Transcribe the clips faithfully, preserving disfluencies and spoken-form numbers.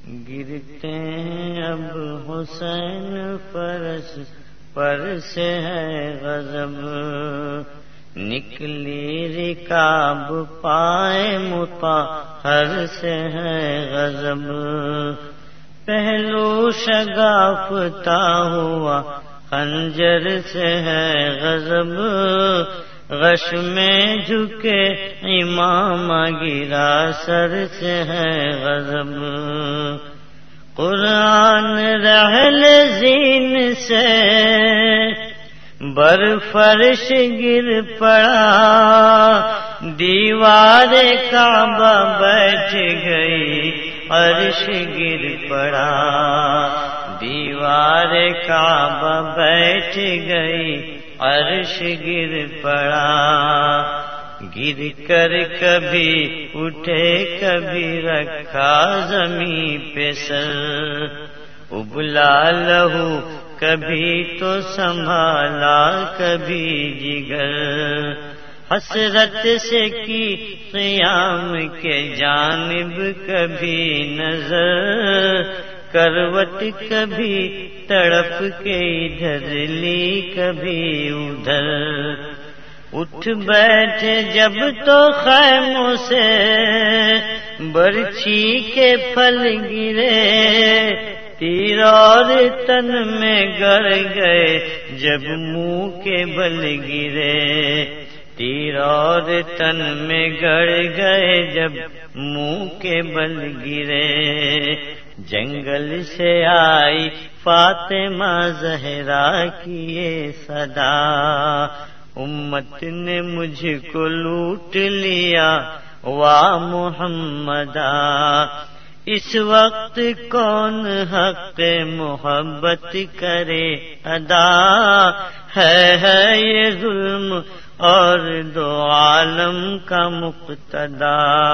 گرتے ہیں اب حسین فرس پر سے ہے غضب، نکلی رکاب پائے مطہر سے ہے غضب، پہلو شگافتہ ہوا خنجر سے ہے غضب، غش میں جھکے امام گرا سر سے ہے غضب، قرآن رحل زین سے بر فرش گر پڑا، دیوار کعبہ بیٹھ گئی عرش گر پڑا، دیوار کعبہ بیٹھ گئی عرش گر پڑا، گر کر کبھی اٹھے کبھی رکھا زمین پہ سر، ابلا لہو کبھی تو سنبھالا کبھی جگر، حسرت سے کی قیام کے جانب کبھی نظر، کروٹ کبھی تڑپ کے ادھر لی کبھی ادھر، اٹھ بیٹھے جب تو خیموں سے برچھی کے پھل گرے، تیر اور تن میں گڑ گئے جب منہ کے بل گرے، تیر اور تن میں گڑ گئے جب منہ کے بل گرے، جنگل سے آئی فاطمہ زہرا کی یہ صدا، امت نے مجھ کو لوٹ لیا وا محمدا، اس وقت کون حق محبت کرے ادا، ہے ہے یہ ظلم اور دو عالم کا مقتدا،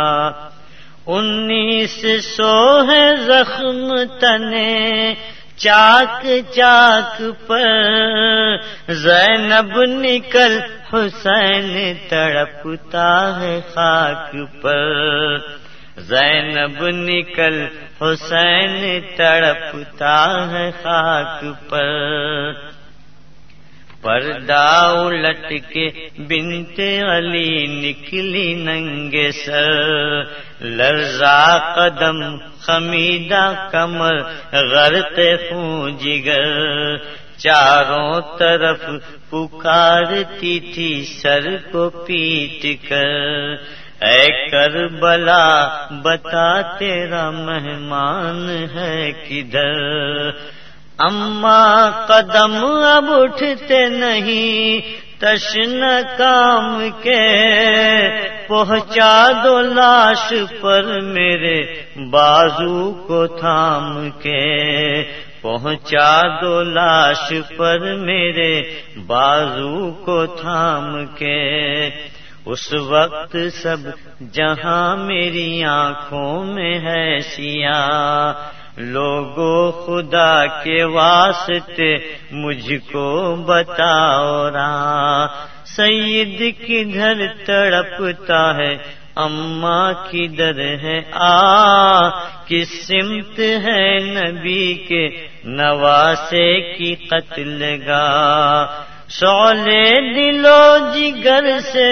انیس سو ہے زخم تنے چاک چاک پر، زینب نکل حسین تڑپتا ہے خاک پر، زینب نکل حسین تڑپتا ہے خاک پر، پردہ الٹ کے بنت علی نکلی ننگے سر، لرزا قدم خمیدہ کمر غرق خون جگر، چاروں طرف پکارتی تھی سر کو پیٹ کر، اے کربلا بتا تیرا مہمان ہے کدھر، اما قدم اب اٹھتے نہیں تشن کام کے، پہنچا دو لاش پر میرے بازو کو تھام کے، پہنچا دو لاش پر میرے بازو کو تھام کے، اس وقت سب جہاں میری آنکھوں میں ہے سیاہ، لوگو خدا کے واسطے مجھ کو بتاؤ راہ، سید کدھر تڑپتا ہے اماں کدھر ہے آ، کس سمت ہے نبی کے نواسے کی قتل گاہ، شعلے دلو جگر سے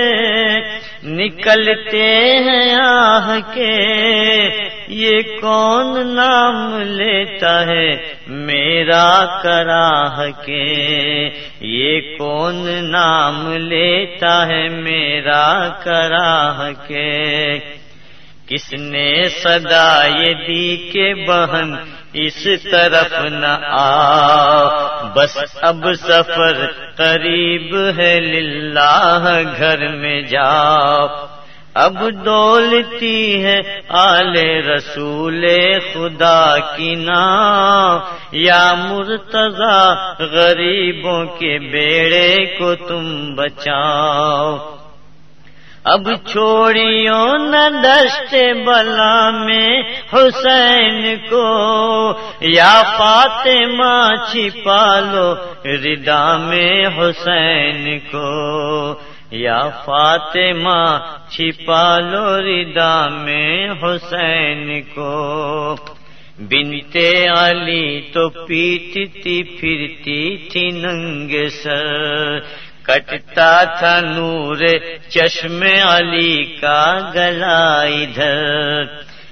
نکلتے ہیں آہ کے، یہ کون نام لیتا ہے میرا کراہ کے، یہ کون نام لیتا ہے میرا کراہ کے، کس نے صدا یہ دی کہ بہن اس طرف نہ آ، بس اب سفر قریب ہے للہ گھر میں جاؤ، اب دولتی ہے آل رسول خدا کی نام، یا مرتضی غریبوں کے بیڑے کو تم بچاؤ، اب چھوڑیو نہ دشت بلا میں حسین کو، یا فاطمہ چھپا لو ردا میں حسین کو، یا فاطمہ چھپا لو ردا میں حسین کو، بنتے علی تو پیٹتی پھرتی تھی ننگے سر، کٹتا تھا نور چشم علی کا گلا ادھر،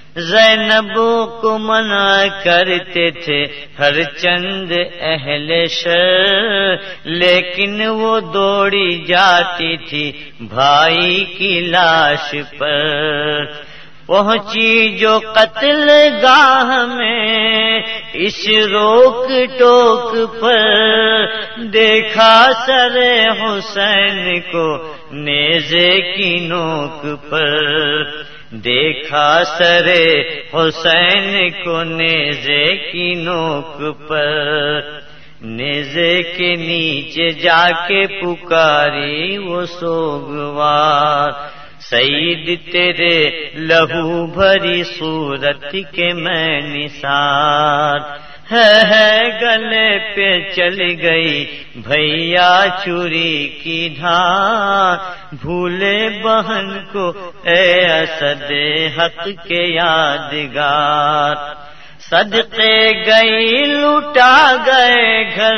زینب کو منع کرتے تھے ہر چند اہل شر، لیکن وہ دوڑی جاتی تھی بھائی کی لاش پر، پہنچی جو قتل گاہ میں اس روک ٹوک پر، دیکھا سر حسین کو نیزے کی نوک پر، دیکھا سر حسین کو نیزے کی نوک پر، نیزے کے نیچے جا کے پکاری وہ سوگوار، سعید تیرے لہو بھری صورت کے میں نثار، ہے ہے گلے پہ چل گئی بھیا چوری کی دھار، بھولے بہن کو اے اسد حق کے یادگار، صدقے گئی لٹا گئے گھر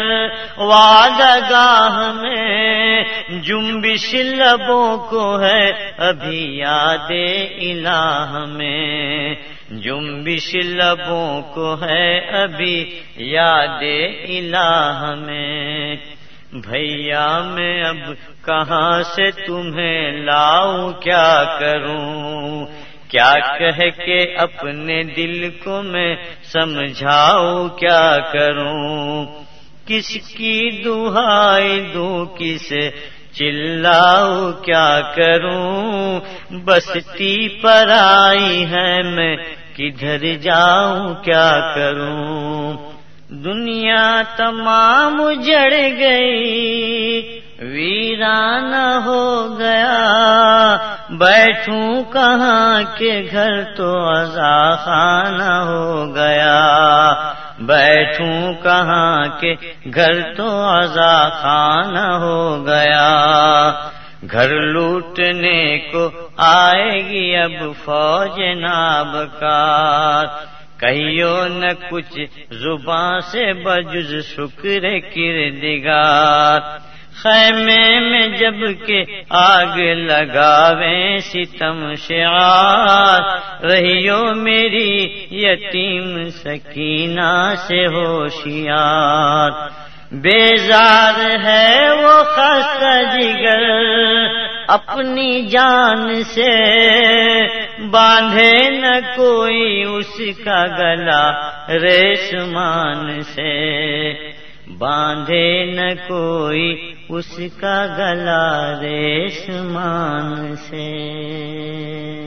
وعدہ گاہ میں، جنبش لبوں کو ہے ابھی یاد الہ میں، جنبش لبوں کو ہے ابھی یاد الہ میں، بھیا میں اب کہاں سے تمہیں لاؤں کیا کروں، کیا کہہ کے اپنے دل کو میں سمجھاؤں کیا کروں، کس کی دہائی دوں کسے چلاؤں کیا کروں، بستی پر آئی ہے میں کدھر جاؤں کیا کروں، دنیا تمام اجڑ گئی ویران ہو گیا، بیٹھوں کہاں کے گھر تو عزا خانہ ہو گیا، بیٹھوں کہاں کے گھر تو عزا خانہ ہو گیا، گھر لوٹنے کو آئے گی اب فوج نابکار، کہیو نہ کچھ زباں سے بجز شکر کردگار، خیمے میں جب کہ آگ لگاویں ستم شعار، رہیو میری یتیم سکینہ سے ہوشیار، بیزار ہے وہ خستہ جگر اپنی جان سے، باندھے نہ کوئی اس کا گلا ریشمان سے، باندھے نہ کوئی اس کا گلا ریشمان سے۔